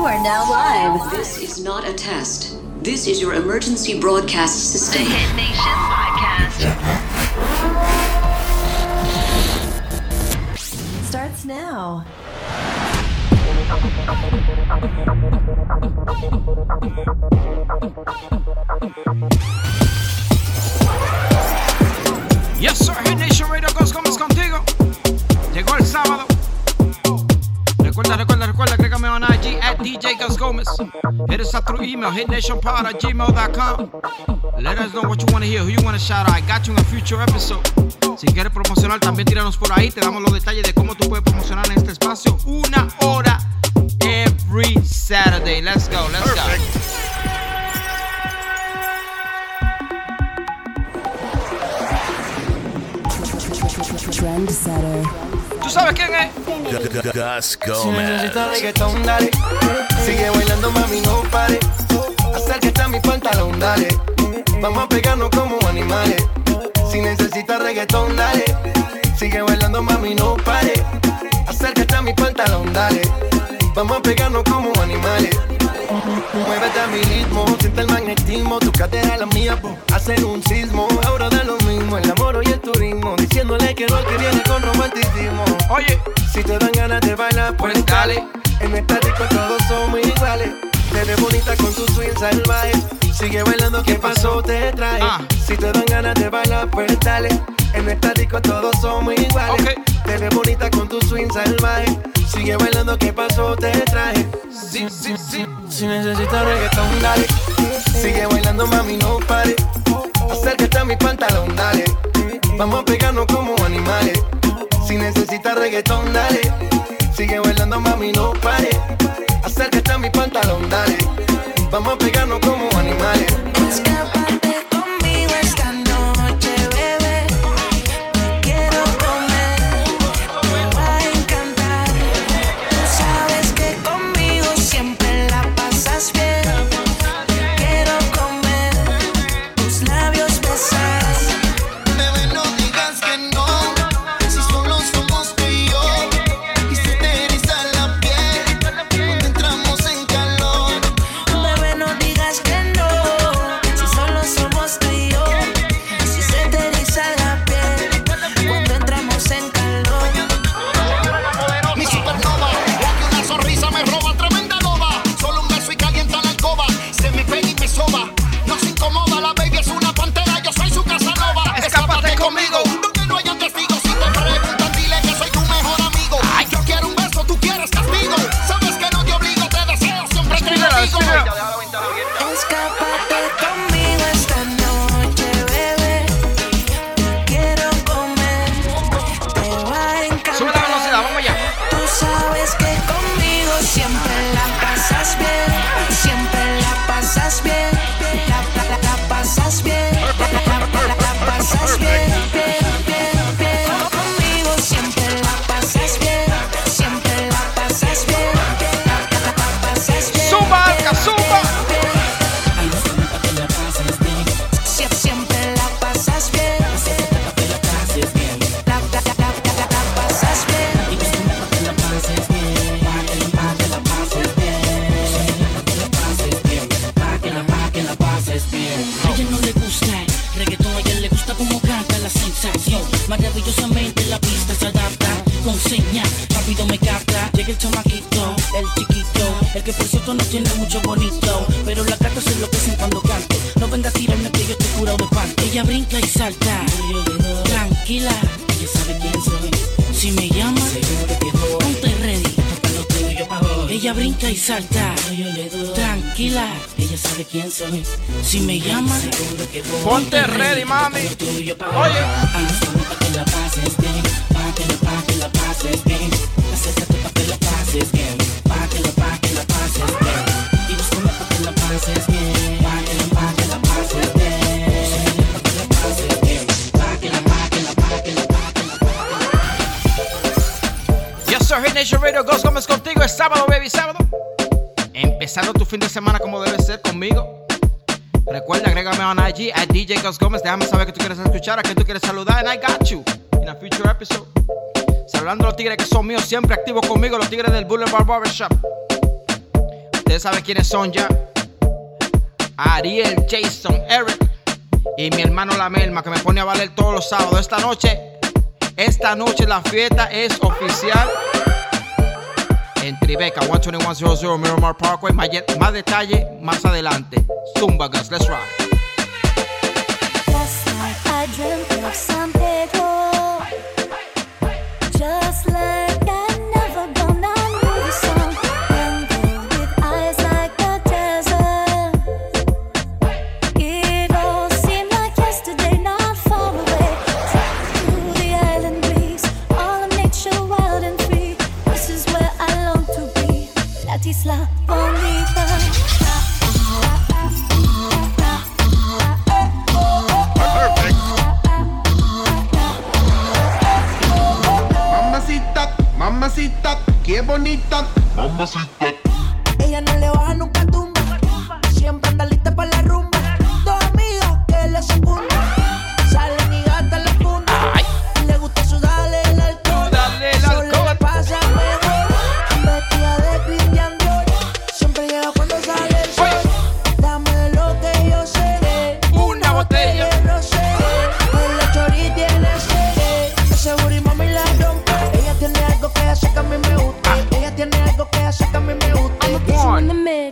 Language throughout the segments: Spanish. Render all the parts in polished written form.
You are now live. This is not a test. This is your emergency broadcast system. The Hit Nation Podcast. Starts now. Yes, sir. Hit Nation Radio, Gus Gómez contigo. Llegó el sábado. Recuerda, agrégame on IG at DJ Gus Gómez. Hit us up through email, hitnationpod@gmail.com. Let us know what you want to hear, who you want to shout out. I got you in a future episode. Si quieres promocionar, también tíranos por ahí. Te damos los detalles de cómo tú puedes promocionar en este espacio. 1 hora every Saturday. Let's go. Trendsetter. ¿Tú sabes quién es? Gus Gómez. Si necesitas reggaetón, dale. Sigue bailando, mami, no pare. Acércate a mi pantalón, dale. Vamos a pegarnos como animales. Si necesitas reggaetón, dale. Sigue bailando, mami, no pare. Acércate a mi pantalón, dale. Vamos a pegarnos como animales. Muévete a mi ritmo, siente el magnetismo. Tu cadera la mía, hacen un sismo. Ahora da lo mismo, el amor y el turismo. Diciéndole que no, que viene con romanticismo. Oye, si te dan ganas de bailar, pues dale. En esta disco todos somos iguales. Te ves bonita con tu swing salvaje. Sigue bailando, ¿qué pasó? Te trae. Si te dan ganas de bailar, pues dale. En esta disco todos somos iguales. Okay. Te ves bonita con tu swing salvaje. Sigue bailando, ¿qué pasó? Te traje. sí. Si necesitas reggaetón, dale. Sigue bailando, mami, no pare. Acércate a mi pantalón, dale. Vamos a pegarnos como animales. Si necesitas reggaetón, dale. Sigue bailando, mami, no pare. Acércate a mi pantalón, dale. Vamos a pegarnos como animales. Escápate conmigo esta noche, bebé. Te quiero comer, te va a encantar. Tú sabes que conmigo siempre la pasas bien. Te quiero comer, tus labios besar. Bebé, no digas que no. Si solo somos tú y yo. Y se te eriza la piel cuando entramos en calor. Bebé, no digas que no. Si solo somos tú y yo. Si se te eriza la piel cuando entramos en calor. Mi supernova, la que una sonrisa me roba, tremenda loba. Solo un beso y calienta la alcoba. Se me pega y me soba. No se incomoda, la baby es una pantera. Yo soy su Casanova. Escápate conmigo. Donde no hayan testigos. Si te preguntan, dile que soy tu mejor amigo. Yo quiero un beso, tú quieres castigo. Sabes que no te obligo, te deseo, siempre te lo digo. Escápate conmigo esta noche, bebé. Te quiero comer, te va a encantar. Sube la velocidad, vamos allá. Tú sabes que conmigo siempre la pasas bien. Siempre la pasas bien. La pasas bien. La pasas bien. Bien. Conmigo siempre la pasas bien. Siempre la pasas bien. La pasas bien. Suba, Alca, suba. Siempre la pasas bien. La pasas bien. A ella no le gusta el reggaetón, a ella le gusta como canta la sensación. Maravillosamente la pista se adapta con señas, rápido me capta. Llega el chamaquito, el chiquito, el que por cierto no tiene mucho bonito, pero la gata se enloquecen cuando canto. No venga a tirarme que yo estoy curado de panto. Ella brinca y salta, tranquila, ella sabe quién soy. Si me llama, ponte ready. Ella brinca y salta, tranquila, ella sabe quién soy. Si me llama, Ponte ready, mami. Oye, para que la pases bien, para que la pases bien. Acércate para que la pases bien, para que la pases bien. Y búscame para que la pases bien, para que la pases bien. Para que la pases bien, para que la Yes, sir. Hit Nation Radio, Gus Gómez contigo. Es sábado, baby, sábado. Empezando tu fin de semana como debe ser conmigo. Recuerda, agrégame on IG at DJ Gus Gómez. Déjame saber que tú quieres escuchar, a que tú quieres saludar. And I got you in a future episode. Saludando a los tigres que son míos, siempre activos conmigo, los tigres del Boulevard Barbershop. Ustedes saben quiénes son ya. Ariel, Jason, Eric y mi hermano La Melma, que me pone a valer todos los sábados. Esta noche la fiesta es oficial en Tribeca, 12100 Miramar Parkway. Más detalle más adelante. Zumba Gus, let's ride. Last night I dreamt of San Pedro, just like I never gonna move some. Rainbow with eyes like the desert. It all seemed like yesterday, not far away. Through the island breeze, all of nature wild and free. This is where I long to be. La isla bonita. Mamacita, qué bonita. Mamacita. Ella no le baja nunca tumba. Siempre anda lista para la rumba. Dos amigas que le secundan. Salen y gastan la funda. Le gusta sudarle el alcohol. Solo le pasa mejor. Vestida de Christian Dior. Siempre llega cuando sale el sol. Dame de lo que yo sé. Una botella de rosé. El chori tiene sed. Ese booty mami la rompe. Ella tiene algo que hace que a mí me guste. Ella tiene algo que hace que a mí me guste. One,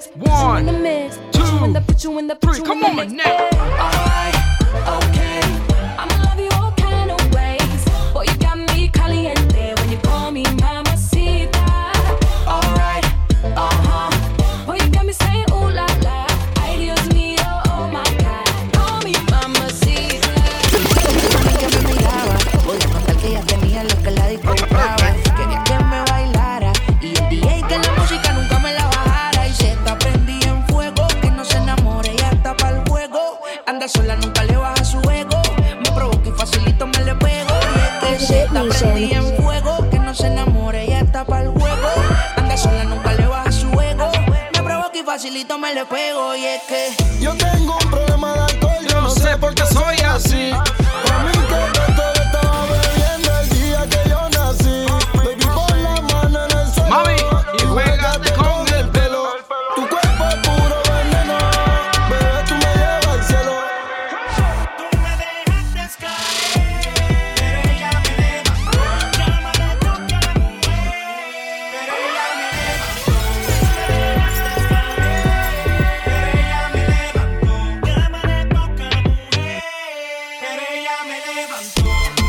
two, three. Come on, now. Alright, okay. I'ma love you all kind of ways. Boy, you got me caliente when you call me mamacita. Alright, Boy, you got me saying ooh la la. Ay, Dios mío, oh my God. Call me mamacita. que me miraba. Podía notar que ella tenía lo que la disco buscaba. Quería que me bailara. Y el DJ que la música nunca me la bajara. Y se está prendida en fuego. Que no se enamore, ella está pa'l juego. Anda sola, nunca le baja su ego. Me provoca y facilito me le pego. Y es que se está prendida en fuego. Que no se enamore, ella está pa'l juego. Anda sola, nunca le baja su ego. Me provoca y facilito me le pego. Y es que Yo tengo un problema de alcohol. Yo no sé por qué soy así. A mí que todo estaba bebiendo el día que yo nací. Baby, pon la mano en el suelo. Mami, y juégate con el pelo. Tu cuerpo es puro veneno. Bebé, tú me llevas al cielo. Tú me dejaste caer, pero ella me levantó. Llámale tú que la mujer, pero ella me levantó. Tú me dejaste caer, pero ella me levantó. Llámale tú que la mujer, pero ella me levantó.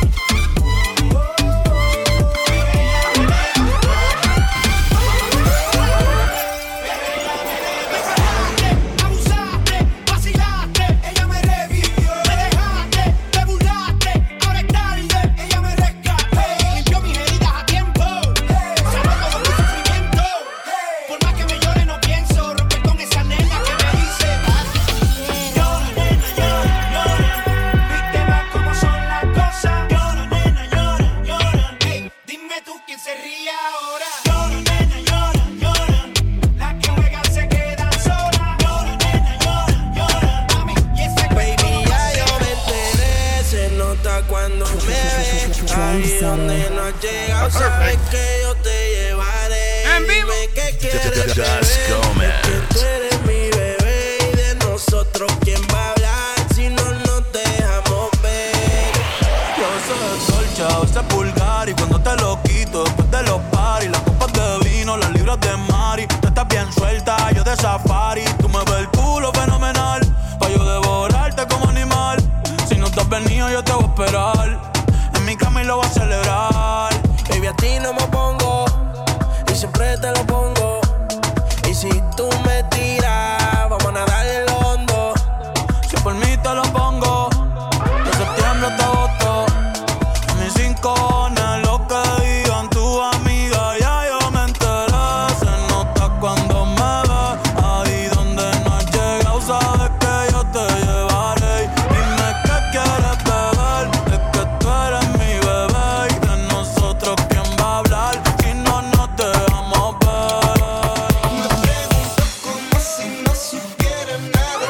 Abusaste, vacilaste, ella me revivió. Me dejaste, te burlaste, ahora es tarde, ella me rescató. Limpió mis heridas a tiempo, sanó todo mi sufrimiento. Por más que me llore no pienso romper con esa nena que me dice llora, nena, llora, llora. Viste más cómo son las cosas. Llora, nena, llora, llora. Hey, dime tú quién se ríe ahora. Llora, nena, llora, llora. Las que juegan se quedan solas. Llora, nena, llora, llora. Mami, y ese Baby, ya yo me enteré, se nota cuando me ves. Ahí donde no has llegado, sabes que yo te llevaré. En vivo. Dime qué quieres, bebé, que tú eres mi bebé. Y de nosotros, ¿quién va a hablar si no nos dejamos ver? Yo soy Dolce, a veces vulgar. Y cuando te lo quito, después de los paris, las copas de vino, las libras de Mari. Tú estás bien suelta, yo de safari. Tú me ves el culo fenomenal, pa' yo devorarte como animal. Si no te has venido, yo te voy a esperar. En mi cama y lo voy a celebrar. Baby, a ti no me pongo, y siempre te lo pongo. Y si tú me tiras, vamos a nadar en lo hondo. Si por mí te lo pongo, de septiembre hasta agosto. A mis 5 cojones, lo que digan tus amigas, ya yo me enteré. Se nota cuando me ves, ahí donde no has llegado, sabes que yo te llevaré. Dime qué quieres beber, es que tú eres mi bebé. Y de nosotros, ¿quién va a hablar si no nos dejamos ver? Me pregunto como si no supiera nada.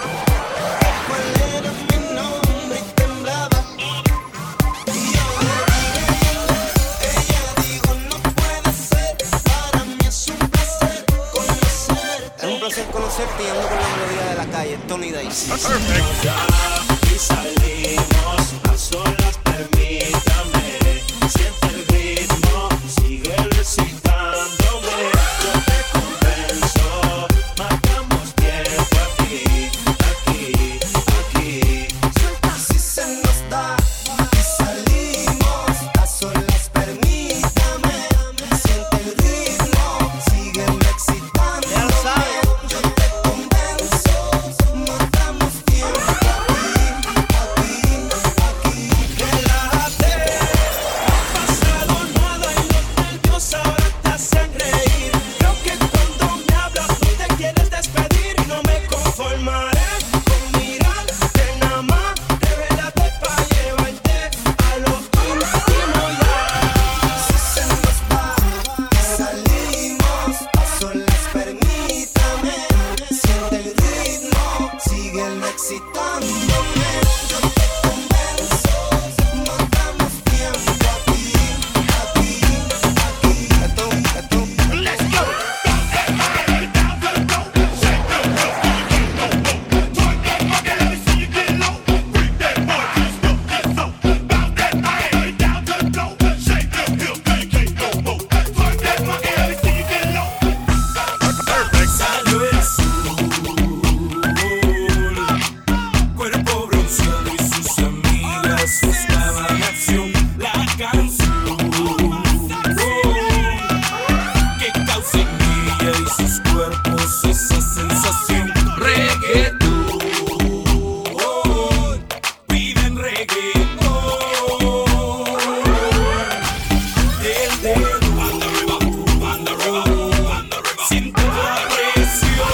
¿Cuál era mi nombre? Y temblaba. Y yo le dije, ella dijo no puede ser. Para mí es un placer conocerte. melodía de la calle, Tony Dice. Y salimos a solas, permítame. Siente el ritmo, sigue recitándome. Yo te convenzo, marcamos tiempo aquí, aquí, aquí. Si se nos da y salimos a solas, permítame. Siente el ritmo, sígueme excitándome. Yo te convenzo, marcamos tiempo aquí, aquí, aquí. Relájate, no ha pasado nada y los nervios ahora te hacen reír. Creo que cuando me hablas tú te quieres despedir y no me conformaré con mirarte nada más. Revélate pa' llevarte a lo último ya. Si se nos va y salimos a solas, permítame. Siente el ritmo, sígueme excitándome. Yo te convenzo, marcamos tiempo aquí, aquí, aquí. Let's go. Salió el sol, cuerpo bronceado y sus amigas buscaban acción. La canción que causa en ella y sus cuerpos esa sensación. Reggaetón, piden reggaetón. El dedo, banda arriba, siente la presión.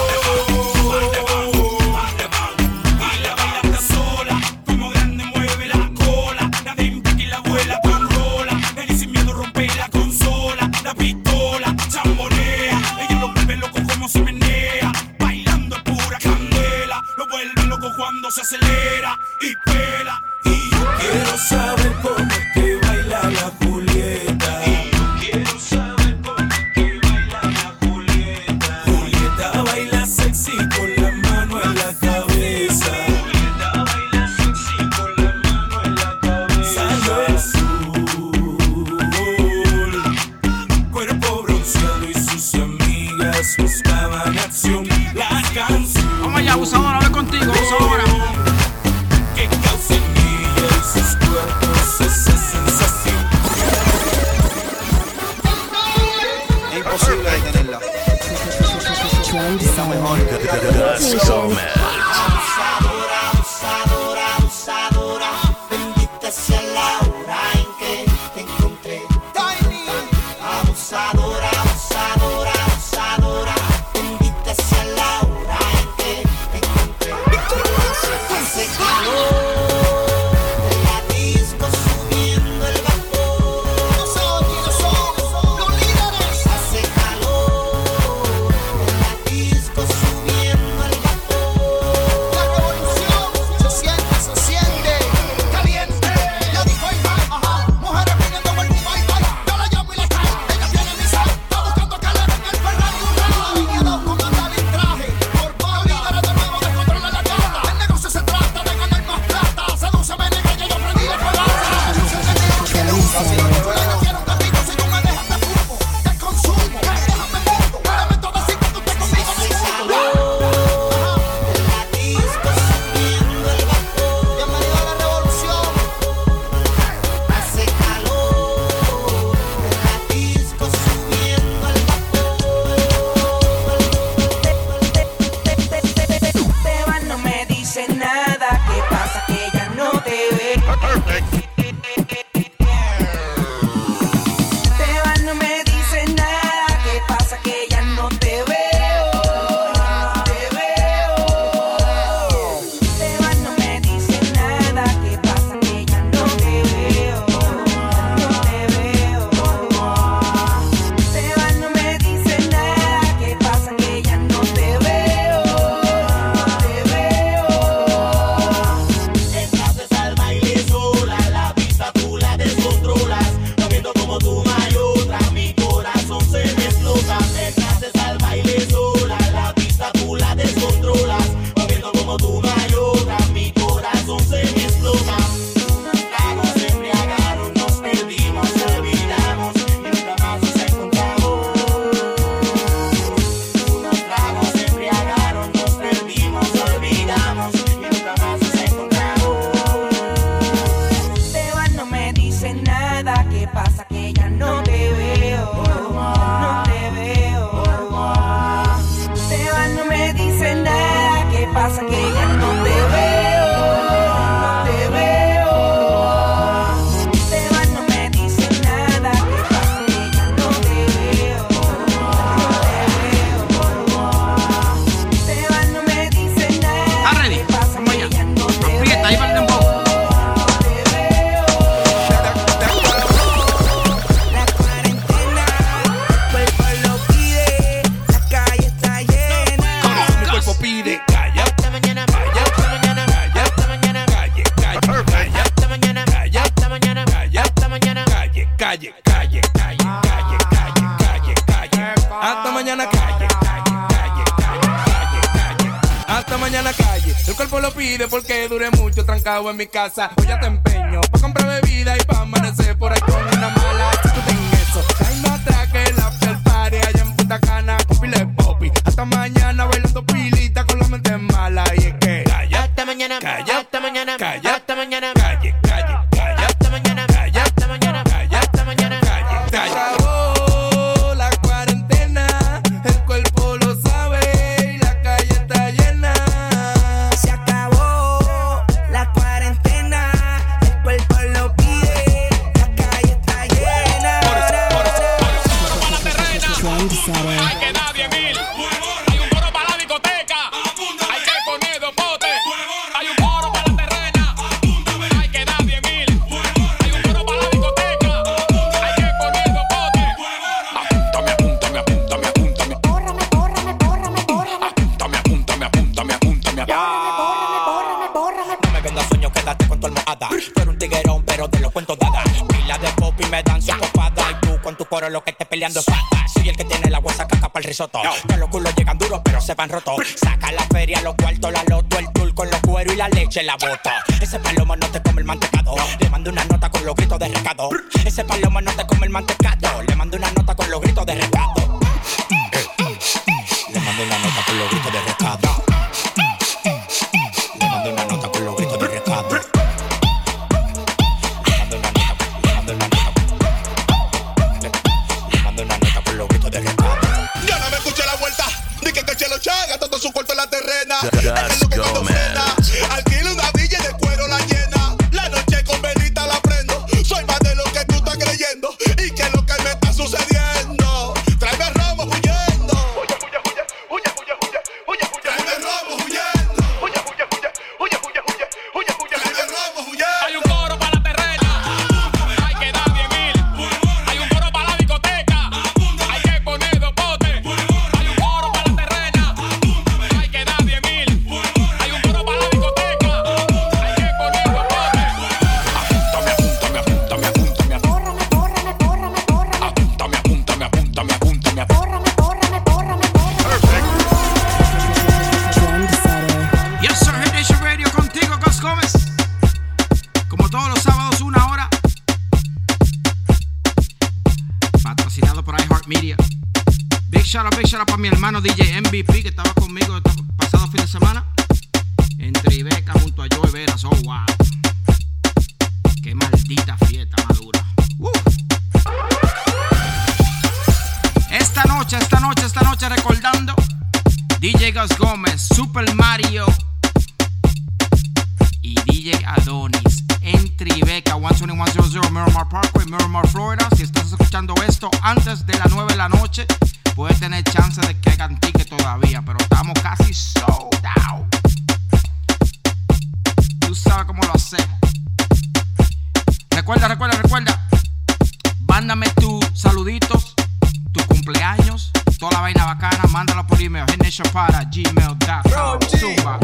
Baila, baila hasta sola, como grande mueve la cola. La de que la abuela con rola, el sin miedo rompe la consola. La pistola, chambonea, ella lo vuelve loco como se menea. Bailando es pura candela, lo vuelve loco cuando se acelera y pela. Y yo quiero saber cómo es que baila la Julieta. Y yo quiero saber cómo es que baila la Julieta. Julieta baila sexy con la mano en la cabeza. Julieta baila sexy con la mano en la cabeza. Salió el sol, cuerpo bronceado y sus amigas buscaban acción. La canción. Vamos allá, abusadora, hablo contigo, abusadora. Que causa en ella y sus cuerpos esa sensación. mañana calle. El cuerpo lo pide porque duré mucho trancado en mi casa. Hoy ya te empeño pa' comprar bebida y pa' amanecer por ahí con una mala. Si tú tienes eso, caíme atrás que el after party allá en Punta Cana con pile de popi. Hasta mañana bailando pilita con la mente mala. Y es que calla, hasta mañana, calla, hasta mañana, calla, hasta mañana, calle, calle, calla, hasta mañana, calla, hasta mañana, calla, hasta mañana, calle, calla. Acabó la cuarentena, el cuerpo lo sabe y la calle está llena. Se acabó la cuarentena, el cuerpo lo pide, la calle está llena. Hay que dar 10.000. Hay un coro para la discoteca. Hay que poner 2 botes. Hay un coro para la terrena. Hay que dar 10.000. Hay un coro para la discoteca. Hay que poner 2 botes. Apúntame, apúntame, apúntame, apúntame. Apúntame, apúntame, apúntame, apúntame. No me vendas sueños, quédate con tu almohada. Tú eres un tiguerón, pero te lo cuento dada. Pila de pop y me dan su copada. Y tú con tu coro lo que estés peleando es pata. Soy el que tiene la huesa caca para el risotto. Que los culos llegan duros, pero se van rotos. Saca la feria, los cuartos, la loto, el tour con los cueros y la leche la bota. Ese palomo no te come el mantecado. Le mando una nota con los gritos de recado. Ese palomo no te come el mantecado. Le mando una nota con los gritos de recado. Le mando una nota con los gritos de recado. Le mando una nota con los gritos de recado. Le mando una nota, le mando una nota. Le mando una nota con los gritos de recado. Ya no me escuché la vuelta, ni que caché los chagas, todo su cuarto en la terrena. Es lo que cuando frena, alquilo una villa y de cuero la llena. La noche con velita la prendo, soy más de lo que tú estás creyendo. Y que lo que me está sucediendo, tráeme robo huyendo. Huye, huye, huye, huye, huye, huye, huye, huye. Tráeme robo huyendo. Huye, huye, huye, huye, huye, huye, huye, huye. Tráeme robo huyendo. Hay un coro para la terrena. Hay que dar 10.000. Hay un coro para la discoteca. Hay que poner 2 botes. Hay un coro para la terrena. Hay que dar 10.000. Hay un coro para la discoteca. Hay que poner 2 botes. Apúntame, apúntame, apúntame, apúntame. Apúntame, apúntame, apúntame, apúntame. Yes, sir, Hit Nation Radio contigo, Gus Gómez. Como todos los sábados, 1 hora. Patrocinado por iHeartMedia. Big shout out para mi hermano DJ MVP que estaba conmigo el pasado fin de semana en Tribeca junto a Joey Veras. Oh, wow. Qué maldita fiesta madura. Esta noche recordando DJ Gus Gómez, Super Mario y DJ Adonis en Tribeca 12100 Miramar Parkway, Miramar, Florida. Si estás escuchando esto antes de las 9 de la noche, puedes tener chance de que hagan ticket todavía, pero estamos casi sold out. Tú sabes cómo lo hacemos. Recuerda. Mándame tus saluditos, tus cumpleaños, toda la vaina bacana. Mándalo por email, hitnationpod@gmail.com. Zumba,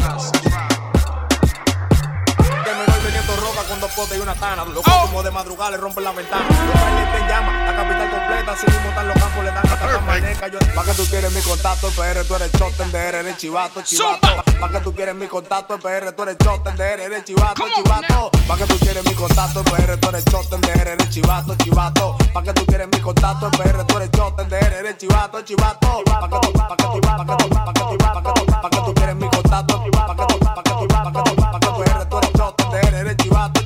Que me doy veniendo roca con 2 potes y una tana. Los como de madrugada le rompen la ventana. Los trailers en llama, la capital completa. Si mismo están los campos, le dan hasta la maneca. Pa' que tú quieres mi contacto, PR, tú eres choten, DR, eres chivato. Pa' que tú quieres mi contacto, PR, tú eres choten, DR, eres chivato. Pa' que tú quieres mi contacto, PR, tú eres choten, DR, eres chivato. Pa' que tú quieres mi contacto, PR, tú eres choten, DR, eres chivato. Pa' que tú quieres mi contacto, pa' que tú PR, tú eres choten, DR, eres chivato.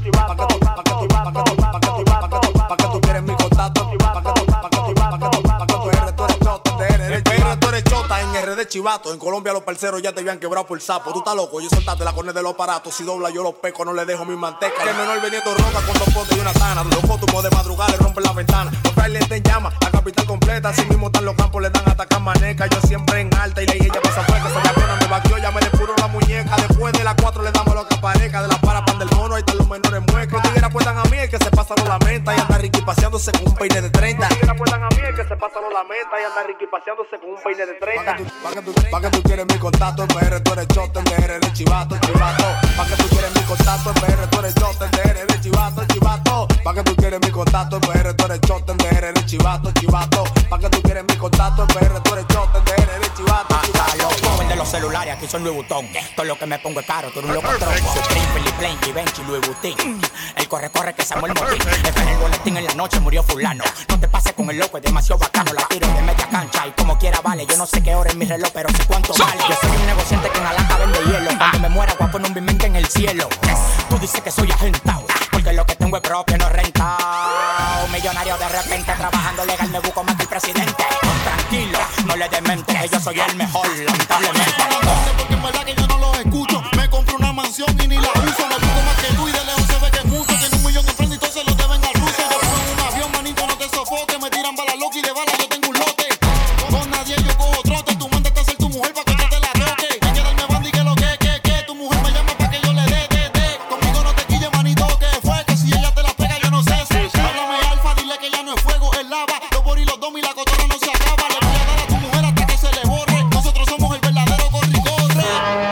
Pa' que tú quieres mi contacto, pa' que tú PR, tú eres choten, DR, tú eres chota en RD Chivato. En Colombia los parceros ya te habían quebrado por sapo. Tú estás loco, yo soltaste la cornea de los aparatos. Si dobla yo los peco, no le dejo mi manteca. Que menor vendiendo roca con 2 potes y una tana. Los fotos de madrugada le rompen la ventana. Los trailers en llama, la capital completa. Si mismo están los campos, le dan hasta maneca. Yo siempre en alta y ella pasa fuerte. Esa cabrona me vaqueó, ya me depuró la muñeca. Después de las 4 le damos lo que aparezca. De la para pan del mono, ahí están los menores muecas. Los tigres apuestan a mí, el que se pasa no lamenta. Y anda Ricky paseándose con un peine de 30. Los tigres apuestan a mí, el que se pasa no lamenta. Y anda Ricky paseándose con un peine de 30. Pa' que tú quieres mi contacto, PR, tú eres choten, DR, eres chivato. Pa' que tú quieres mi contacto, PR, tú eres choten, DR, eres chivato. Pa' que tú quieres mi contacto, PR, tú eres choten, DR, eres chivato. Pa' que tú quieres mi contacto, PR, tú eres choten, DR, eres chivato. Los celulares, aquí son Louis Vuitton. Todo lo que me pongo es caro, tú eres un loco tronco. Supreme, Philip Plain, Givenchy, Louis Vuitton. El corre que Samuel Motín. Es en el boletín en la noche murió fulano. No te pases con el loco, es demasiado bacano. La tiro de media cancha y como quiera vale. Yo no sé qué hora es mi reloj, pero sé cuánto vale. Yo soy un negociante que en Alaska vende hielo. Cuando me muera voy a poner un bimente en el cielo. Tú dices que soy agentado, porque lo que tengo es propio, no rentado. Millonario de repente, trabajando legal me busco más que el presidente. Tranquilo, no le demente, que yo soy el mejor, lamentablemente. Porque en verdad que yo no los escucho. Me compro una mansión y ni la uso. Me busco más que tú y de lejos se ve que es mucho. Tiene 1 millón en frente y todos se lo deben al ruso. Yo pongo en un avión, manito, no te sofoque. Me tiran balas locas y de balas yo tengo un lote. Con nadie yo cojo trote. Tú mandaste a ser tu mujer pa' que yo te la toque. Hay que darme banda y que lo que. Tu mujer me llama pa' que yo le dé. Conmigo no te quille, manito, que fue. Que si ella te la pega yo no sé. Háblame alfa, dile que ya no es fuego, es lava. Los boris, los domi, la cotorra no se acaba. Le voy a dar a tu mujer hasta que se le borre. Nosotros somos el verdadero corri-corre.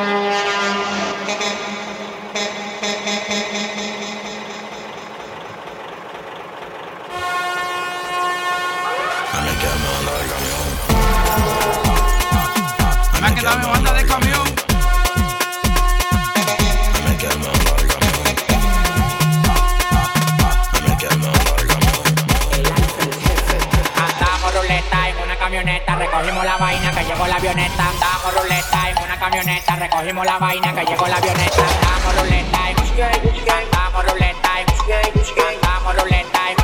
Me queda mi banda de camión. Andamos ruleta en una camioneta, recogimos la vaina que llegó la avioneta. Andamos ruleta en una camioneta, recogimos la vaina que llegó la avioneta. Andamos ruleta en andamos ruleta en andamos ruleta en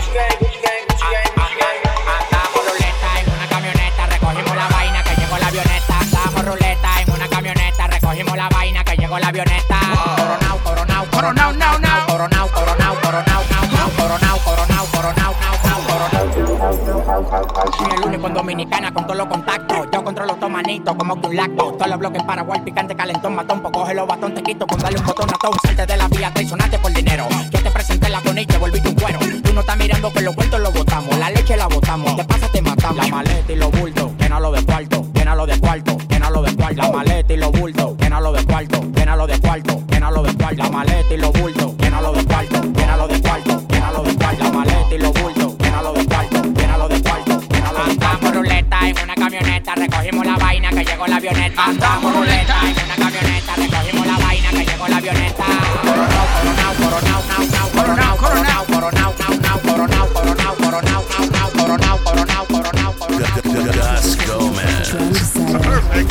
andamos ruleta en una camioneta, recogimos la vaina que llegó la avioneta. Andamos ruleta en una camioneta, recogimos la vaina que llegó la avioneta. Coronao, coronao, coronao, now, now. Coronao, coronao, coronao, now, now. Coronao, coronao, coronao, now, now. Soy el único en Dominicana con todos los contactos. Yo controlo todo manito como que un lacto. Todos los bloques en Paraguay, picante, calentón, matón. Pues coge los batón, te quito con darle un botón a todo. Salte de la vía, traicionaste por dinero. Yo te presenté la bonita y te volviste un cuero. Tú no estás mirando que los vueltos los botamos. La leche la botamos, te pasa, te matamos. La maleta y los bultos, llénalo de cuarto, llénalo de cuarto, llénalo de cuarto. La maleta y los bultos, llénalo de cuarto, llénalo de cuarto, llénalo de cuarto. La maleta y los bultos, llénalo de cuarto, llénalo de cuarto, llénalo de cuarto. La maleta y los bultos, llénalo de cuarto, llénalo de cuarto, llénalo de cuarto. Andamos ruleta en una camioneta, recogimos la vaina que llegó la avioneta. Andamos ruleta en una camioneta, recogimos la vaina que llegó la avioneta. Coronao, coronao, coronao, now, now. Coronao, coronao, coronao, now, now. Coronao, coronao, coronao, now, now. Coronao, coronao, coronao, coronao. Gus Gomez. Perfect.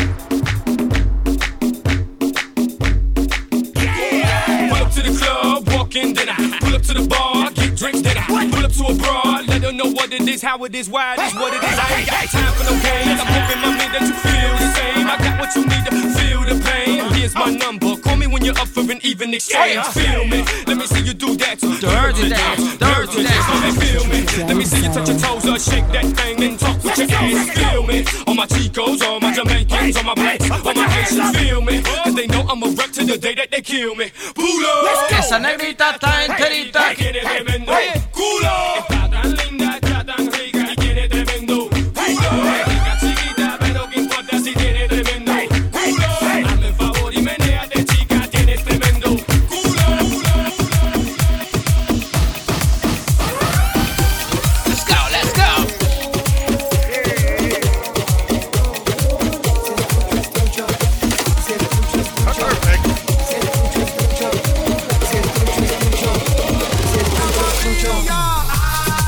Pull up to the club, walk in, then I pull up to the bar, get drinks, then I pull up to a broad, let her know what it is, how it is, why it is, what it is. I ain't got time for no games. I'm hoping, mommy, that you feel the same. I got what you need to feel the pain. Here's my number. Call me when you're up for an even exchange. Feel me. Let me see you do that. Dirty dance, dirty dance. Let me feel me. Let me see you touch your toes or shake that thing and talk with your ass. Feel me. All my Chicos, all my Jamaicans, all my blacks, all my Haitians. Feel me. Cause they know I'm a wreck to the day that they kill me. Pull up. Esa negrita está enterita. Tiene tremendo culo. Está tan linda, está tan rica y tiene tremendo culo. Rica chiquita, pero que importa si tiene tremendo culo. Hazme el favor y menéate, chica, tienes tremendo culo. Let's go, let's go. Perfect.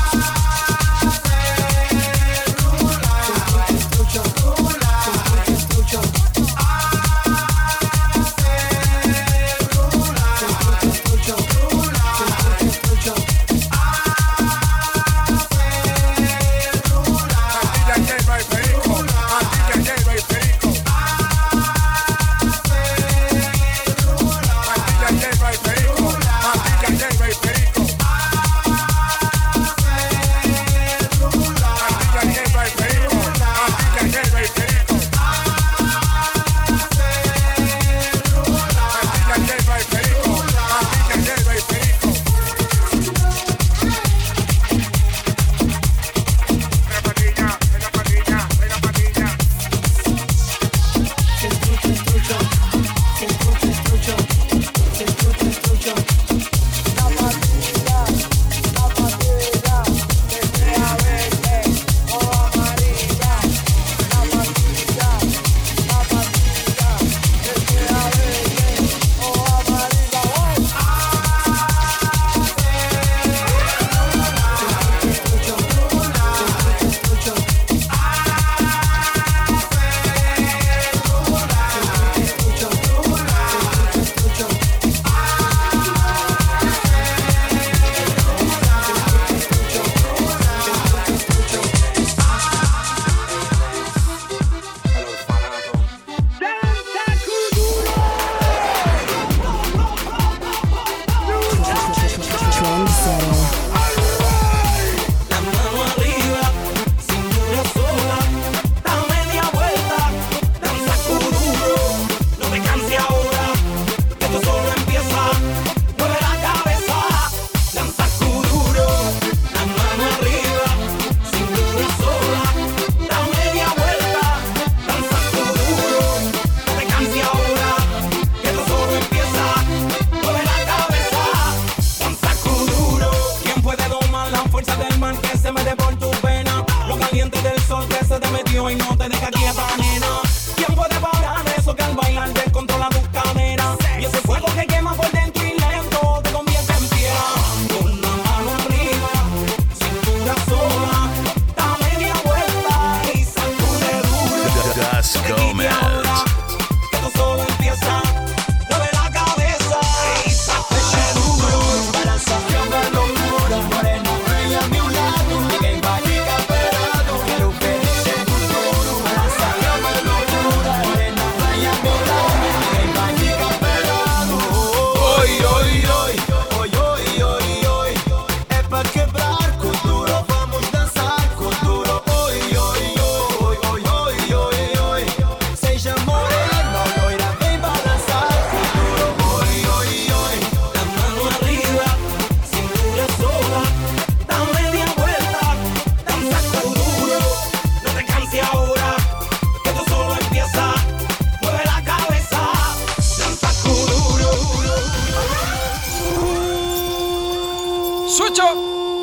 Switch up.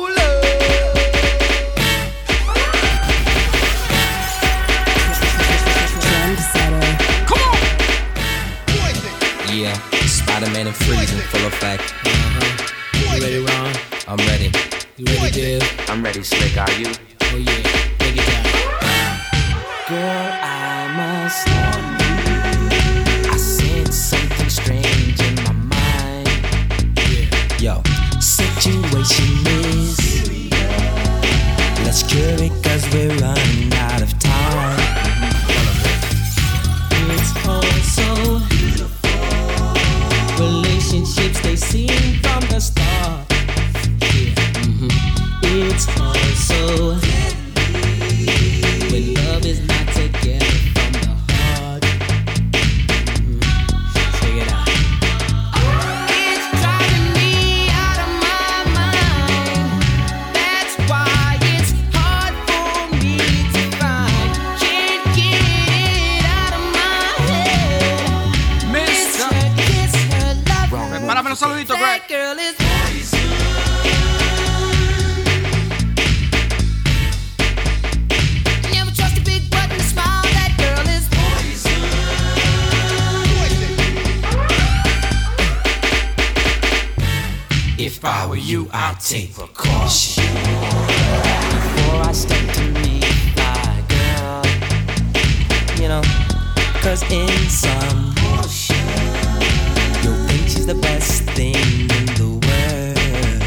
Come on. Yeah, Spider-Man and Freeze in full effect. You ready, Ron? I'm ready. You ready, Dave? I'm ready, Slick. Are you? Oh yeah, break it down. Girl, I must warn you. I sense something strange in my mind. Yo, situation is. Let's cure it 'cause we're running out of time. It's all so beautiful. Relationships, they seem from the start. It's all so when love is not together from the heart. Check it out. It's driving me out of my mind. That's why it's hard for me to find. Can't get it out of my head. Miss her, kiss her, love her. Prepárame los saluditos, Greg. That girl is never trust a big button to smile. That girl is If I were you, I'd take precaution before I step to meet my girl. You know, 'cause in some you'll think she's the best thing in the world.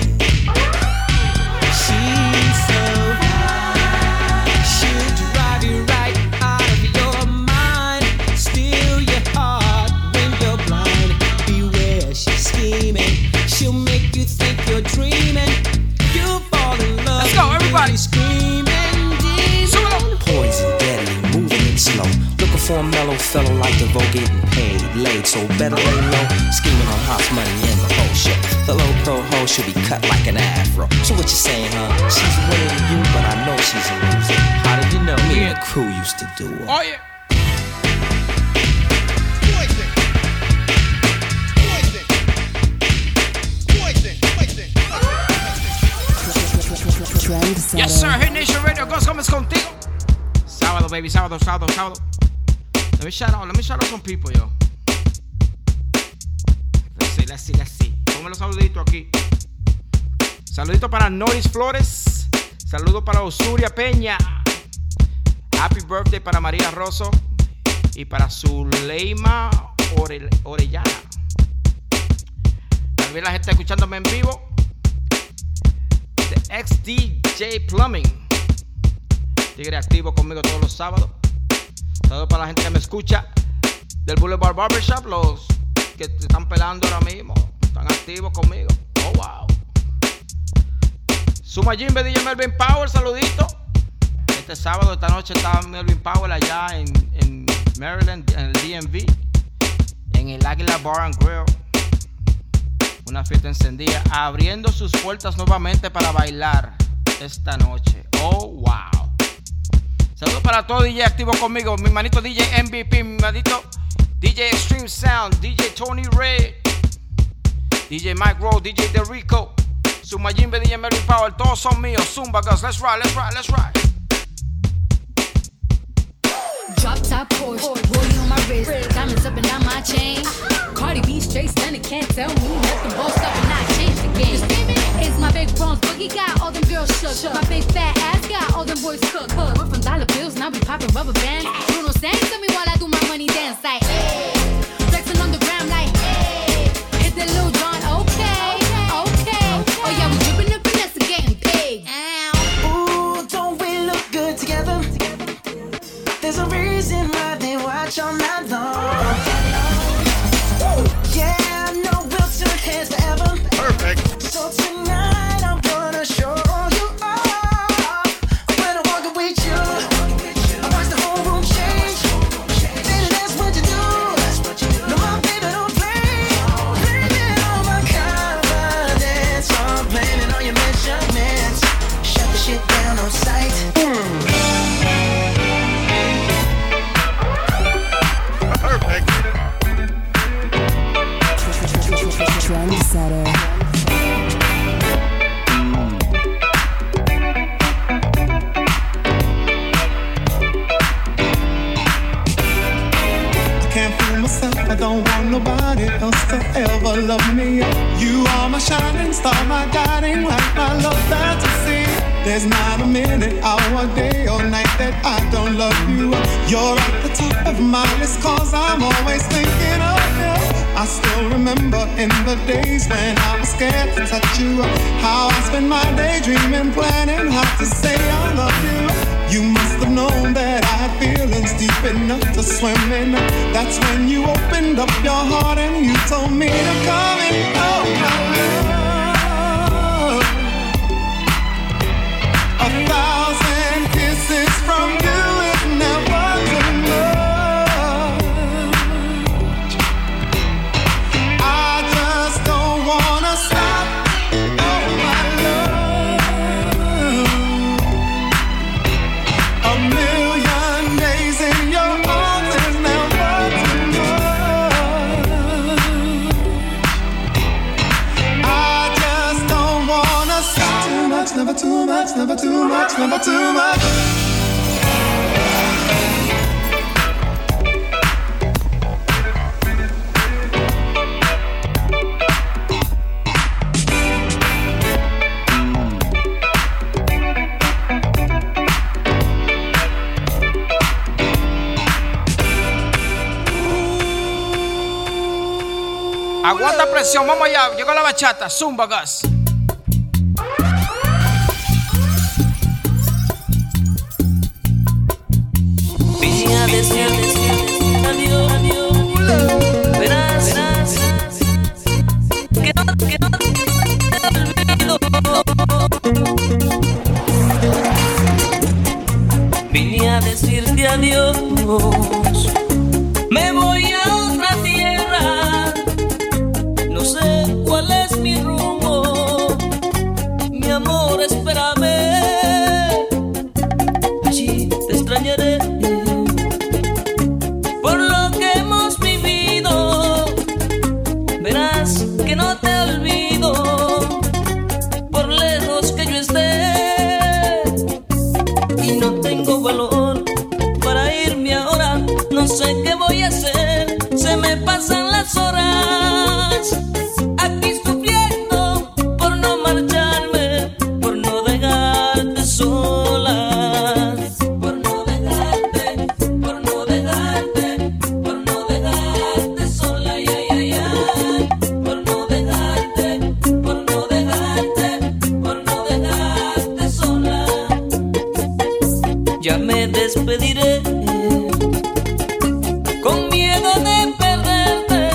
She's so She'll drive you right out of your mind. Steal your heart when you're blind. Beware, she's scheming. She'll make you think you're dreaming. You'll fall in love. Let's go, everybody. Screaming, demon. poison, deadly, moving it slow. Looking for a mellow fellow like DeVoe, getting paid, laid, so better lay low. Scheming on hot money in the whole show. The low pro hoe should be cut like an afro. So what you saying, huh? She's winning you, but I know she's a loser. How did you know? Me and the crew used to do it. Oh yeah. Yes, sir. Hit Nation Radio. Gus Gómez contigo. Sábado, baby. Sábado. Let me shout out some people, yo. Let's see. Ponme los saluditos aquí. Saludito para Noris Flores. Saludo para Osuria Peña. Happy birthday para María Rosso. Y para Zuleima Orellana. También la gente escuchándome en vivo. The XDJ Plumbing. Tigre activo conmigo todos los sábados. Saludos para la gente que me escucha del Boulevard Barbershop. Los que te están pelando ahora mismo están activos conmigo. Oh, wow. Suma Jimbe, DJ Melvin Power, saludito. Este sábado, esta noche está Melvin Power allá en Maryland, en el DMV, en el Águila Bar and Grill. Una fiesta encendida, abriendo sus puertas nuevamente para bailar esta noche. Oh, wow. Saludos para todo DJ activo conmigo. Mi manito DJ MVP, mi manito DJ Extreme Sound, DJ Tony Red, DJ Mike Rowe, DJ Derico, Suma Jimbe, DJ Melvin Power. Todos son míos. Zumba, Gus. Let's ride. Drop top Porsche, rollie on my wrist, diamonds up and down my chain. Cardi B straight stunning, can't tell me nothing. Bossed up and I changed the game. It's my big bronze boogie, got all them girls shook. My big fat ass got all them boys cooked. We're from dollar bills, now we popping rubber bands. Bruno sang to me while I do my money dance like, hey. Flexing on the gram like, hey. Hit the Lil Jon, okay. Oh yeah, we dripping and finesse and getting paid. Ooh, don't we look good together? There's a reason why they watch all night long. Yeah, I know we'll turn heads forever. Perfect. So tonight I'm gonna show you off. When I'm walking with you, I watch the whole room change. Baby, that's what you do. No, my baby, don't play. Blaming on my confidence. I'm blaming on your measurements. Shut the shit down on sight. Perfect. Trendsetter. ever loved me. You are my shining star, my guiding light, my love fantasy. There's not a minute, hour, day or night that I don't love you. You're at the top of my list, cause I'm always thinking of you. I still remember in the days when I was scared to touch you, how I spent my day dreaming, planning how to say I love you. You must have known that I had feelings deep enough to swim in. That's when you opened up your heart and you told me to come in. Oh, my love. 1,000 kisses from you is never too much. I just don't wanna stop. Oh, my love. A million days in your arms is never too much. I just don't wanna stop. Too much, never too much, never too much, never too much. Aguanta presión, vamos allá. Llegó la bachata, Zumba Gas. Vine a decir adiós, adiós. Verás que no te olvido. Vine a decirte adiós. Me voy a otra tierra. No sé cuál es mi rumbo. Mi amor, espérame. Allí te extrañaré. Por lo que hemos vivido, verás que no te olvido. Por lejos que yo esté, y no tengo valor para irme ahora. No sé qué voy a hacer, se me pasan las horas aquí sufriendo por no marcharme, por no dejarte sola, por no dejarte, por no dejarte, por no dejarte sola, ay, ay, ay, ay, por no dejarte, por no dejarte, por no dejarte sola. Ya me despediré con miedo de perderte.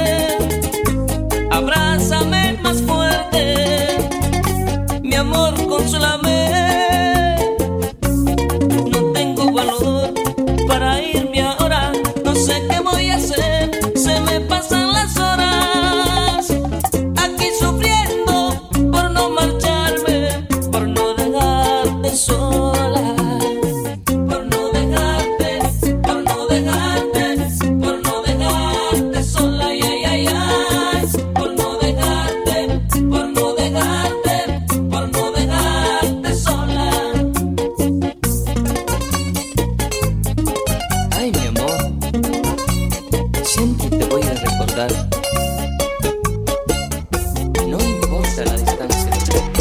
Abrázame más fuerte, mi amor, consúlame. No tengo valor para irme ahora. No sé qué voy a hacer, se me pasan las horas aquí sufriendo por no marcharme, por no dejarte sola. Por no dejarte, por no dejarte, por no dejarte sola, ay, ay, ay, ay. Por no dejarte, por no dejarte, por no dejarte sola. Ay, mi amor, siempre te voy a recordar. No importa la distancia.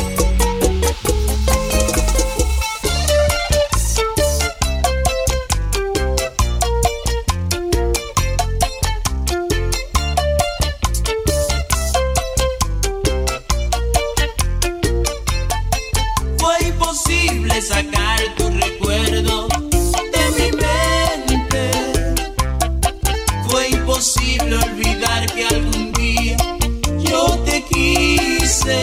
Fue imposible sacar tu recuerdo de mi mente. Fue imposible olvidar que algún día yo te quise.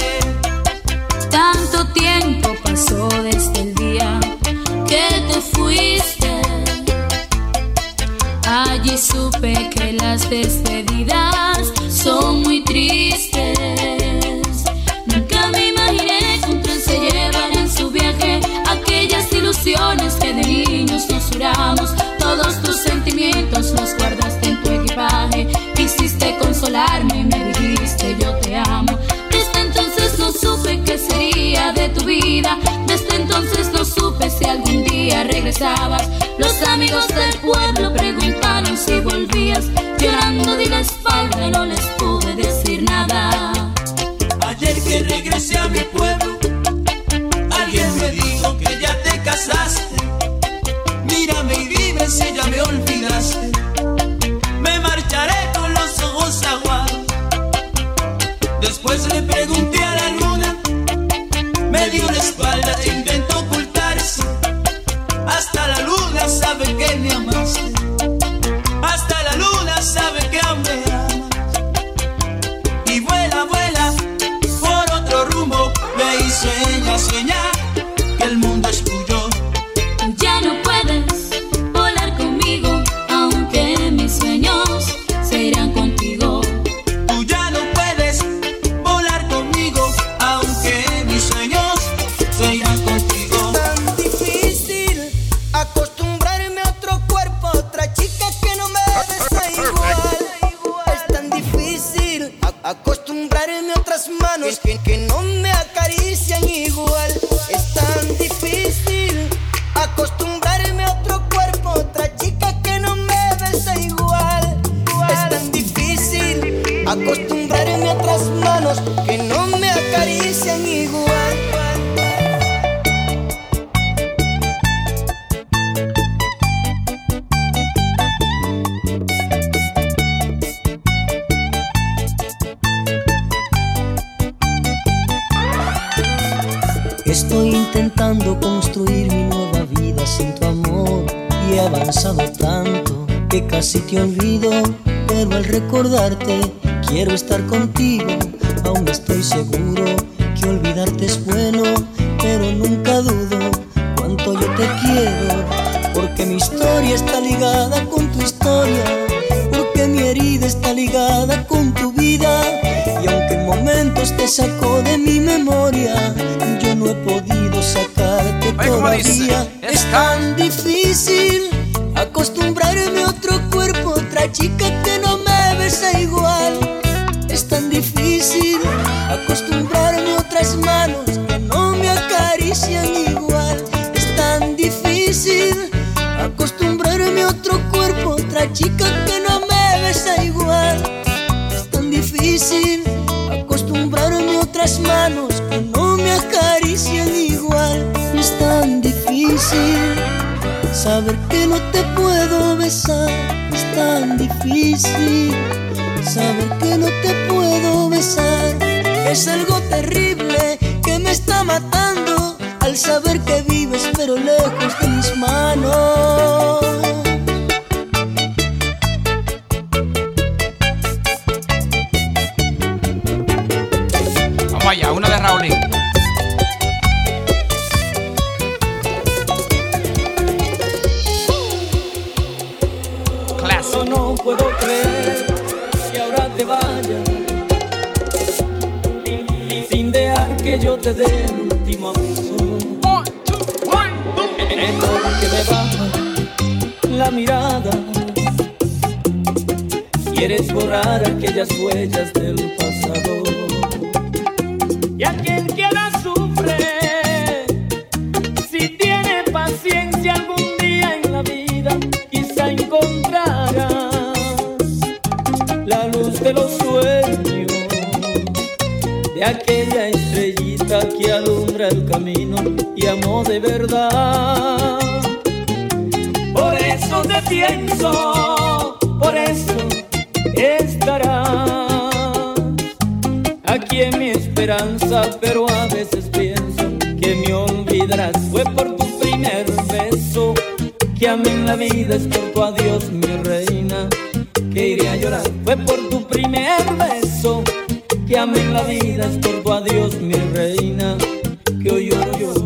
Tanto tiempo pasó desde el día que te fuiste. Allí supe que las despedidas son muy tristes. Nunca me imaginé que un tren se llevara en su viaje aquellas ilusiones que de niños nos juramos. Todos tus sentimientos los guardaste en tu equipaje. Quisiste consolarme y me dijiste yo te amo. Desde entonces no supe qué sería de tu vida. Desde entonces no supe si algún día regresabas. Los amigos del pueblo preguntaron si volvías. Llorando di la espalda y no les pude decir Pues le pregunté a la luna, me dio la espalda e intentó ocultarse. Hasta la luna sabe que me amaste, hasta la luna sabe que aún me amas. Y vuela, vuela por otro rumbo, ve y sueña, sueña que el mundo es tuyo. Ya no puedes volar conmigo, aunque mis sueños se irán contigo. Tú ya no puedes volar conmigo, aunque mis sueños se irán contigo. Tan difícil acostumbrarme a otro cuerpo, a otra chica que no me besa igual. Es tan difícil acostumbrarme a otras manos que no me acarician igual. Es tan difícil acostumbrarme a otro cuerpo, a otra chica que no me besa igual. Es tan difícil acostumbrarme a otras manos que no me acarician igual. Estoy intentando construir mi nueva vida sin tu amor y he avanzado tanto que casi te olvido, pero al recordarte quiero estar contigo. Aún estoy seguro que olvidarte es bueno, pero nunca dudo cuánto yo te quiero, porque mi historia está ligada con tu historia, porque mi herida está ligada con tu vida. Y aunque en momentos te sacó de mi memoria, yo no he podido sacarte todavía. Es tan difícil acostumbrarme a otro cuerpo, otra chica que no me besa igual. Es tan difícil acostumbrarme a otras manos que no me acarician igual. Es tan difícil acostumbrarme a otro cuerpo, otra chica que no me besa igual. Es tan difícil acostumbrarme a otras manos que no me acarician igual. Es tan difícil saber que no te puedo besar. Es tan difícil saber que no te puedo besar. Es algo terrible que me está matando al saber que vives pero lejos de mis manos. Vamos allá, una de Raulín. Yo no puedo creer que ahora te vayas sin dejar que yo te dé el último aviso. Es porque me baja la mirada, quieres borrar aquellas huellas del pasado. Y a quien quiera sufre, si tiene paciencia algún día en la vida, quizá encontrarás la luz de los sueños, de aquella estrellita que alumbra el camino y amó de verdad. Por eso te pienso, por eso estarás aquí en mi esperanza, pero a veces pienso que me olvidarás. Fue por tu primer beso que amé en la vida, es por tu adiós, mi reina, que iré a llorar. Fue por tu primer beso que amé en la vida, es por tu adiós, mi reina, que hoy lloro yo.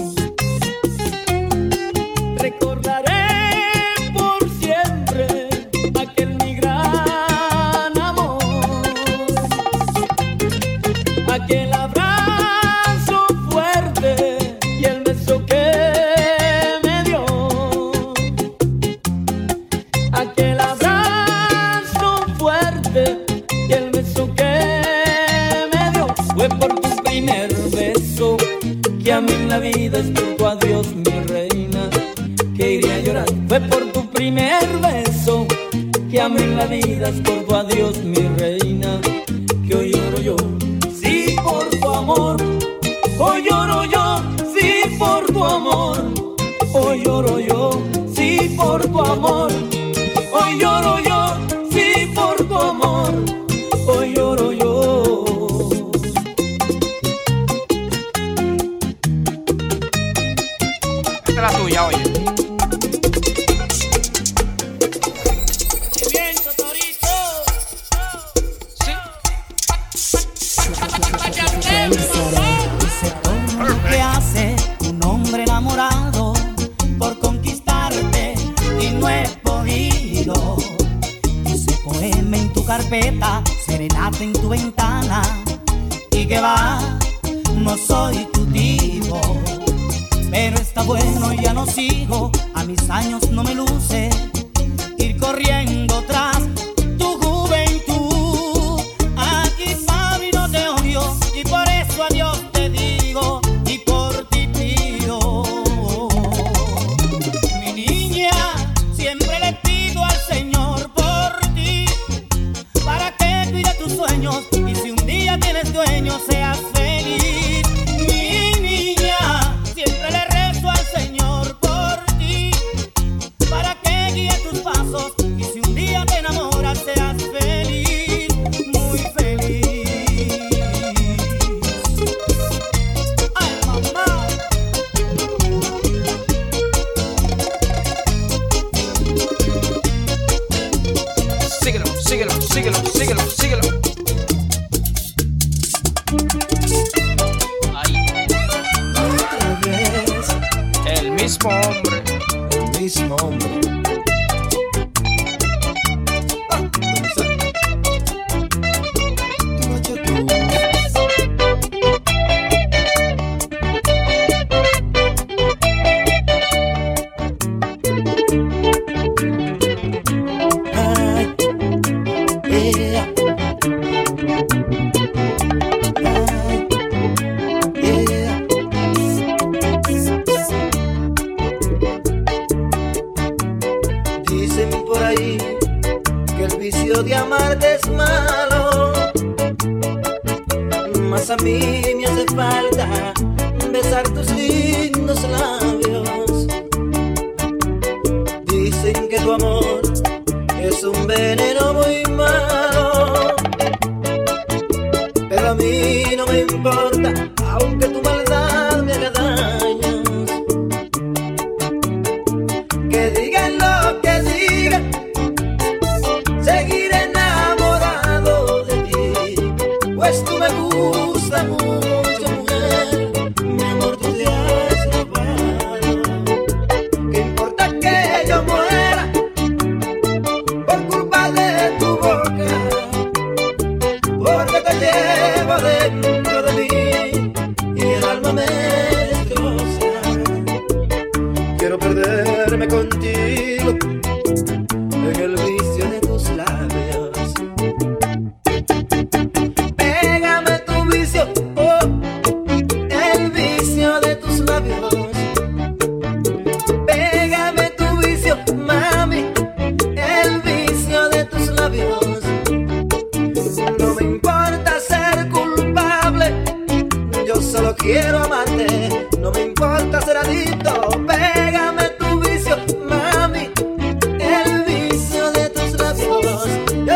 Recordaré por siempre aquel mi gran amor, aquel abrazo fuerte y el beso que me dio, aquel abrazo fuerte y el beso que me dio. Fue por tu primer beso que amé en la vida, es por tu adiós, mi reina, que iré a llorar. Fue por tu primer beso que amé en la vida, es por tu adiós, mi reina, que hoy lloro yo. Sí, por tu amor, hoy lloro yo. Sí, por tu amor, hoy lloro yo. Sí, por tu amor, hoy lloro yo. Sí, por tu amor, hoy lloro yo. ventana y que va, no soy tu tipo. Pero está bueno, ya no sigo, a mis años no me luce ir corriendo tras tu juventud. Aquí Fabi no te odio y por eso adiós te digo y por ti pido. Mi niña, siempre le pido al Señor por ti, para que cuide tus sueños y si un día tienes dueño seas feliz. Mi niña, siempre le rezo al Señor por ti, para que guíe tus pasos y si un día te enamoras seas feliz, muy feliz. Ay, mamá. Síguelo, síguelo, síguelo, síguelo, síguelo. Ahí. El mismo hombre. El mismo hombre. Dicen por ahí que el vicio de amarte es malo, mas a mí me hace falta besar tus lindos labios. Dicen que tu amor es un veneno muy malo, pero a mí no me importa, aunque tu maldad me haga daños. Que digan lo que digan, seguiré enamorado de ti, pues tú me gustas mucho, mujer. Mi amor, tú te has robado. ¿Qué importa que yo muera por culpa de tu boca? Porque te llevo dentro de mí y el alma me destroza. Quiero perderme contigo en el vicio de tus labios. Pégame tu vicio, oh, el vicio de tus labios. Pégame tu vicio, mami, el vicio de tus labios. No me importa ser culpable, yo solo quiero amarte. No me importa ser adicto. Pégame tu vicio, mami, el vicio de tus labios.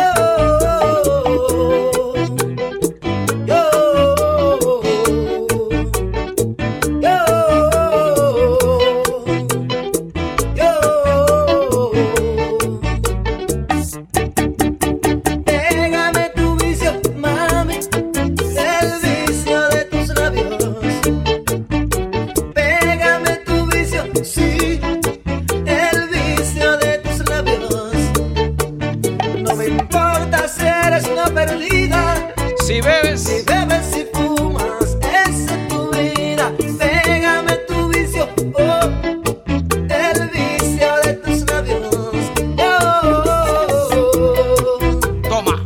Pégame tu vicio, mami, el vicio de tus labios. Pégame tu vicio, sí, el vicio de tus labios. No me importa si eres una perdida, Si bebes, si bebes, si fumas, esa es tu vida. Pégame tu vicio, oh, el vicio de tus labios. toma.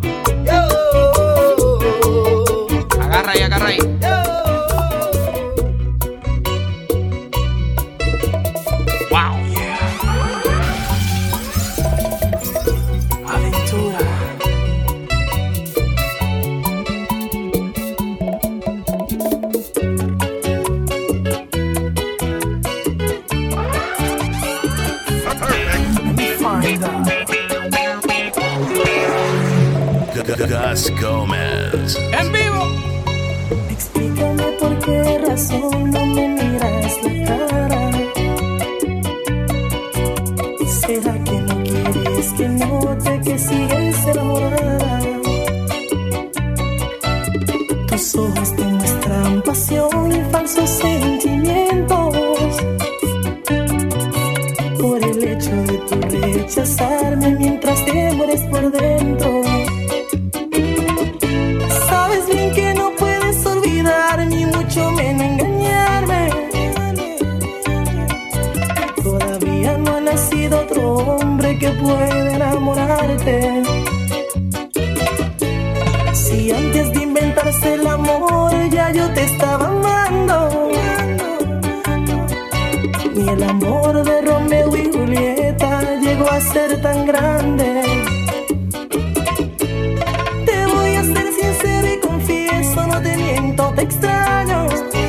Agarra ahí, agarra ahí. Wow. Aventura. Gus Gómez. En vivo. Explícame por qué razón no me miras la cara. ¿Será que no quieres que note que sigues enamorada? Tus ojos te muestran pasión y falsos sentimientos. Por el hecho de tu rechazarme mientras te mueres por dentro. amor de Romeo y Julieta llegó a ser tan grande. Te voy a ser sincero y confieso, no te miento, te extraño.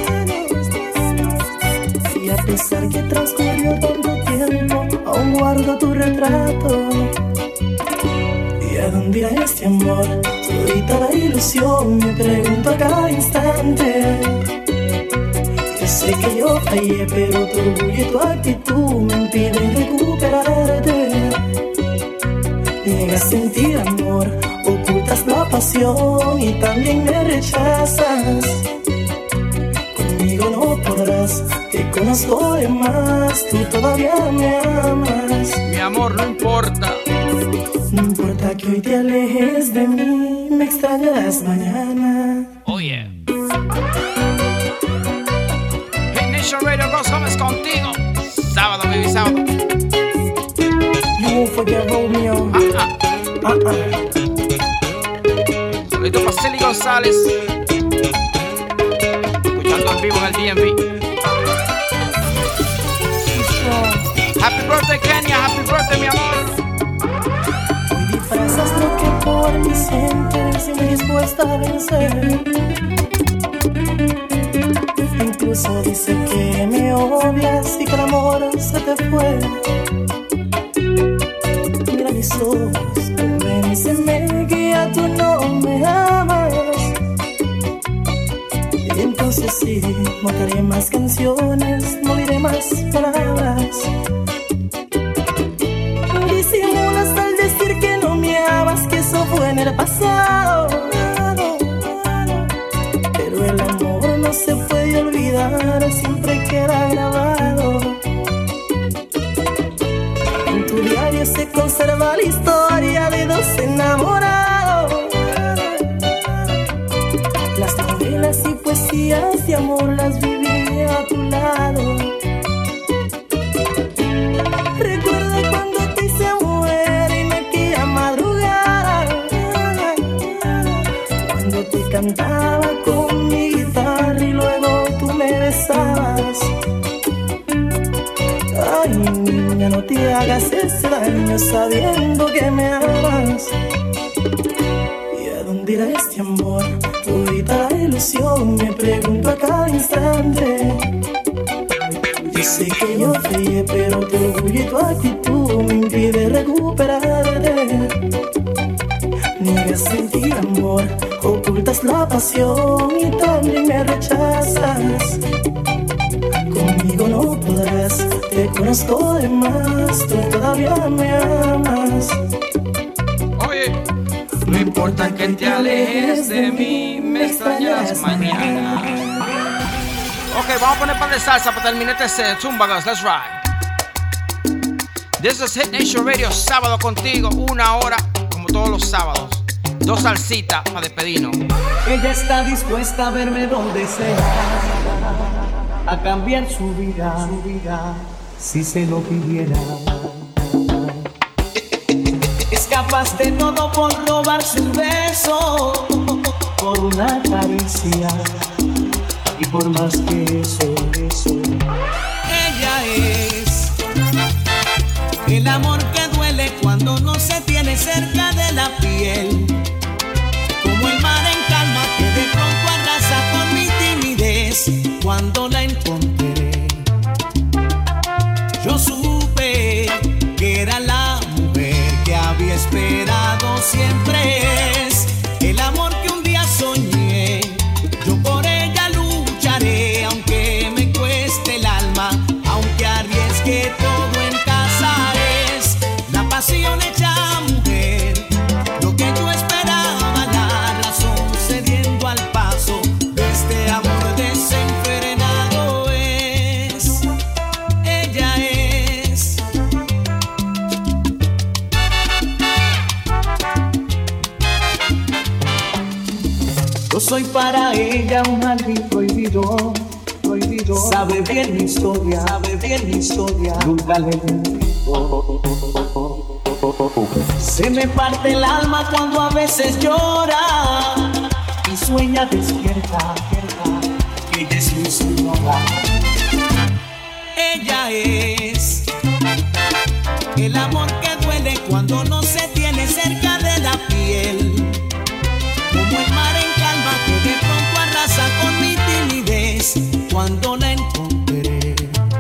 Y a pesar que transcurrió tanto tiempo, aún guardo tu retrato. ¿Y a dónde irá este amor? Todita la ilusión, me pregunto a cada instante. Yo sé que yo fallé, pero tu orgullo y tu actitud me impiden recuperarte. Niegas sentir amor, ocultas la pasión y también me rechazas. Conmigo no podrás, te conozco de más, tú todavía me amas. Mi amor, no importa. No importa que hoy te alejes de mí, me extrañarás mañana. Oh yeah. Hit Nation Radio Ghost Gómez contigo. Sábado, baby, sábado. You won't forget Romeo. Saludito para Celi González. Escuchando en vivo en el DMV. Happy birthday, Kenia. Happy birthday, mi amor. Disfrazas lo que por mí sientes y me dispuesta a vencer. Incluso dice que me odias y que el amor se te fue. Mira mis ojos, convénceme que ya tú no me amas. Y entonces sí, no haré más canciones, no diré más palabras. Disimulas al decir que no me amas, que eso fue en el pasado. Pero el amor no se puede olvidar, siempre queda grabado. En tu diario se conserva la historia de dos enamorados. Las novelas y poesías de amor las viví a tu lado. Recuerda cuando te hice mujer en aquella madrugada, cuando te cantaba con mi guitarra y luego tú me besabas. Ay, niña, no te hagas ese daño sabiendo que me amas. ¿Y a dónde irá este amor? Todita la ilusión, me pregunto a cada instante. Sé que yo fallé, pero tu orgullo y tu actitud me impide recuperarte. Niegas sentir amor, ocultas la pasión y también me rechazas. Conmigo no podrás, te conozco de más, tú todavía me amas. Oye, no importa que te alejes de mí, me extrañarás mañana. Ok, vamos a poner par de salsa para terminar este set. Zumba, guys, let's ride. This is Hit Nation Radio, sábado contigo, 1 hora, como todos los sábados. 2 salsitas para despedirnos. Ella está dispuesta a verme donde sea, a cambiar su vida, si se lo pidiera. Es capaz de todo por robarse un beso, por una caricia. Y por más que eso, ella es el amor que duele cuando no se tiene cerca de la piel, como el mar en calma que de pronto arrasa con mi timidez. Cuando la encontré, yo supe que era la mujer que había esperado. Siempre es el amor que un día soñé. Yo por ella lucharé, aunque me cueste el alma, aunque arriesgue todo en casa. Es la pasión hecha mujer, lo que yo esperaba, la razón cediendo al paso de este amor desenfrenado. Es, ella es. Yo soy para ella un jardín prohibido, sabe bien mi historia, nunca le miento. Se me parte el alma cuando a veces llora y sueña despierta, que ella es mi señora. Ella es el amor que duele cuando no se tiene cerca de la piel. Como el mar en calma que de pronto arrasa con mi timidez. Cuando la encontré,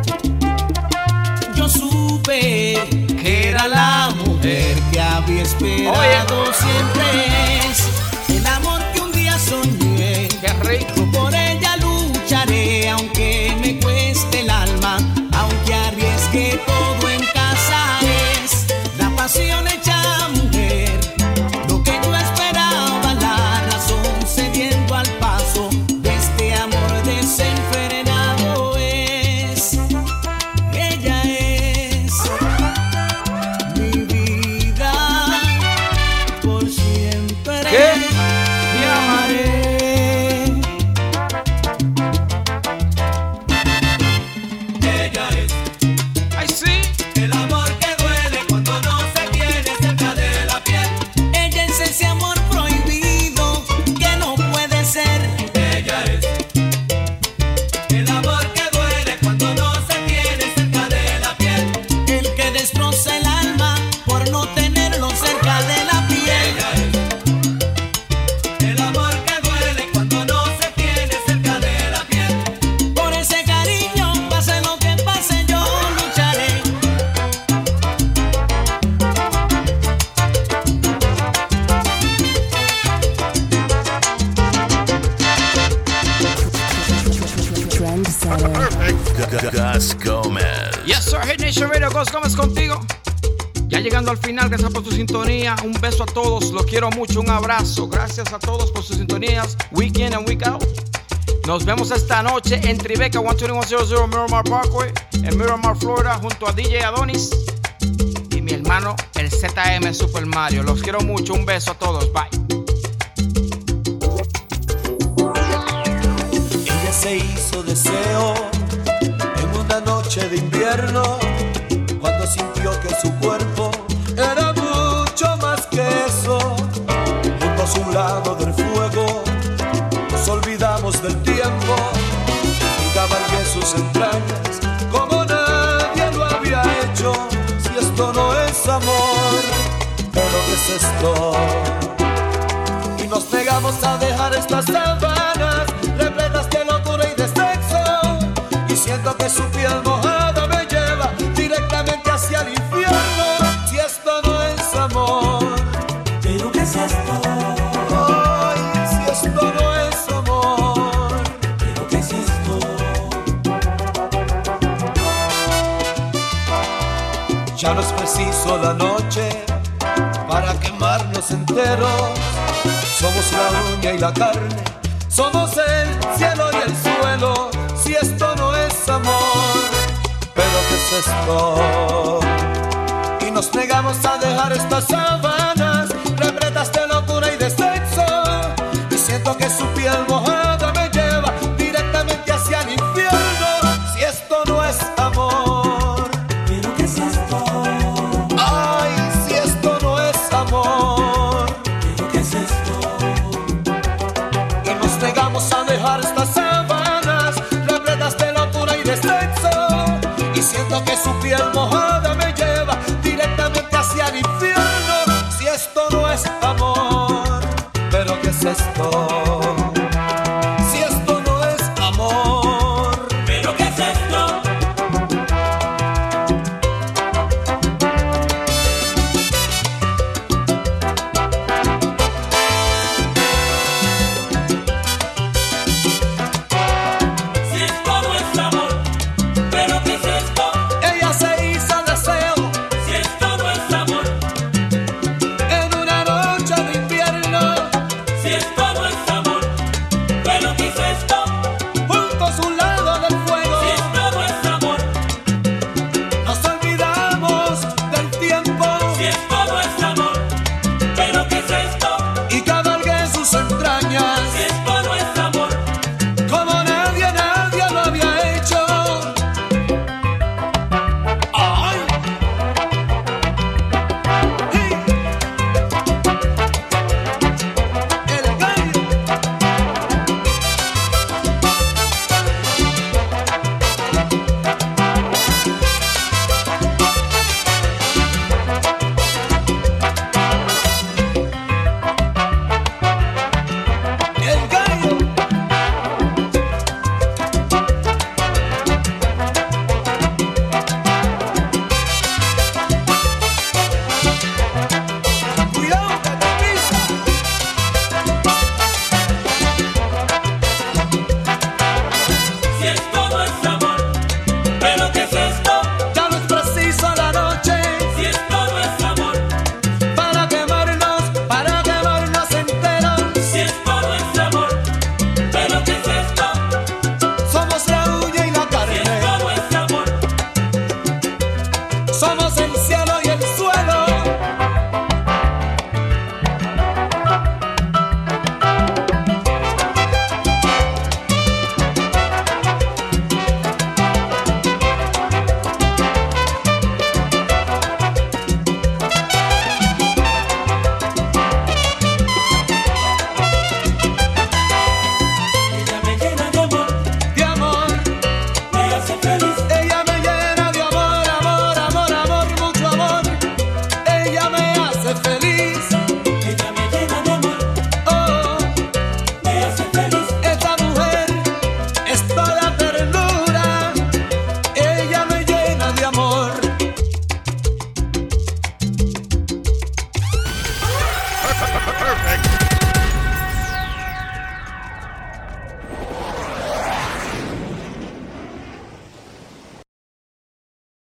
yo supe que era la mujer que había esperado. Siempre es el amor que un día soñé. Qué rico. Por ella lucharé, aunque me cueste el alma, aunque arriesgue todo en casa. Es la pasión hecha mujer, lo que yo esperaba, la razón cediendo al paso de este amor desenfrenado. Es, ella es mi vida, por siempre ¿Qué? te amaré. Ella es Ay, sí. el amor que duele cuando no se tiene cerca de la piel. Ella es ese amor prohibido que no puede ser. Ella es el amor que duele cuando no se tiene cerca de la piel. El que destroza el alma por no tenerlo cerca de la piel. Ella es el amor que duele cuando no se tiene cerca de la piel. Por ese cariño, pase lo que pase, yo lucharé. Gus Gomez. Yes, sir. Hit Nation Radio, Gus Gómez contigo. Ya llegando al final, gracias por tu sintonía. Un beso a todos, los quiero mucho. Un abrazo. Gracias a todos por sus sintonías. Week in and week out. Nos vemos esta noche en Tribeca 12100 Miramar Parkway, en Miramar, Florida, junto a DJ Adonis y mi hermano, el ZM Super Mario. Los quiero mucho. Un beso a todos. Bye. Ella se hizo deseo en una noche de invierno, cuando sintió que su cuerpo era mucho más que eso. Junto a su lado del fuego nos olvidamos del tiempo y cabalgué sus entrañas como nadie lo había hecho. Si esto no es amor, pero ¿qué es esto? Y nos negamos a dejar estas sábanas repletas de locura y de sexo, y siento que su piel mojada me lleva directamente hacia el infierno. Si esto no es amor, ¿Pero qué es esto? ay, si esto no es amor, ¿Pero qué es esto? ya no es preciso la noche para quemarnos enteros. Somos la uña y la carne, somos el cielo y el suelo. Si esto no es amor, pero ¿qué es esto? Y nos negamos a dejar estas sábanas repletas de locura y de sexo, y siento que su piel mojada me lleva directamente hacia el infierno. Si esto no es amor, ¿Pero qué es esto? ay, si esto no es amor, ¿Pero qué es esto? y nos negamos a dejar estas sábanas repletas de locura y de sexo, y siento que su piel mojada